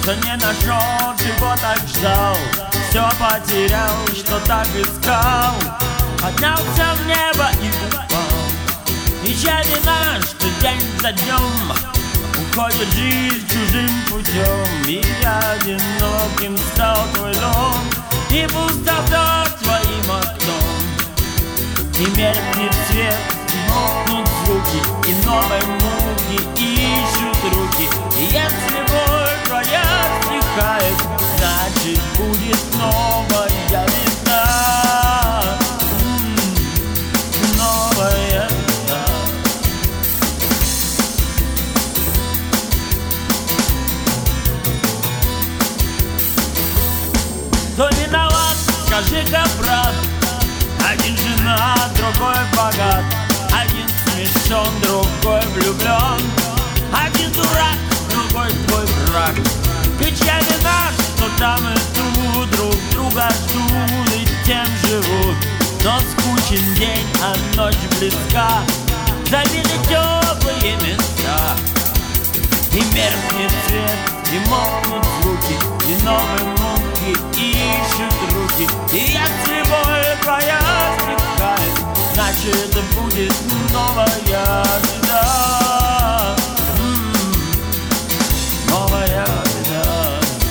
что не нашел, чего так ждал. Все потерял, что так искал. Поднялся в небо и упал. Ничья вина, что день за днем уходит жизнь чужим путем. И одиноким стал твой дом, и пустота твоим окном. И меркнет свет, и мокнут звуки, и новые муки ищут руки. И если боль твоя стихает, значит будет новая весна. Новая весна. Кто виноват, скажи-ка, брат? Один женат, другой богат. Один смешон, другой влюблен. Один дурак, другой твой враг. Ведь я вина, что там и тут друг друга ждут и тем живут. Но скучен день, а ночь близка. Забиты теплые места. И меркнет свет, и мокнут звуки, и новые муки ищут руки. И если боль твоя стихает, значит будет новая беда. Новая беда.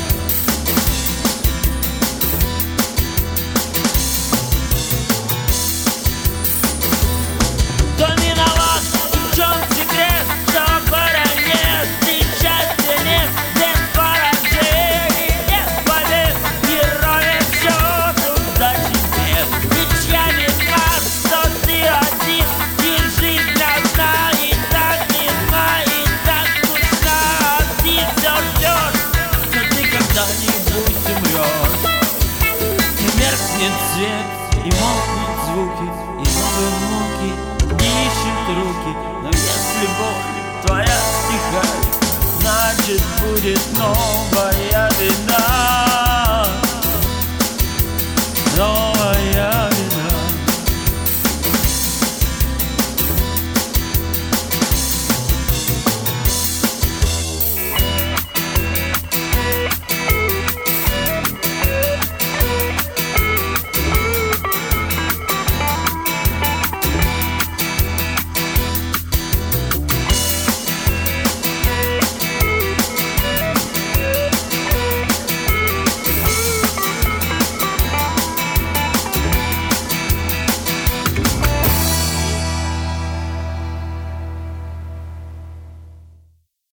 Кто виноват, в чем секрет, что горя нет, и счастья нет, без поражений, без побед, героев счет, удачи нет. Ведь я вина, что ты один, и жизнь одна, и так нежна, и так скучна, а ты все ждешь, что ты когда-нибудь умрешь. И меркнет свет, и молкнут звуки, и новые муки ищут руки. Но если боль твоя стихает, значит будет новая беда.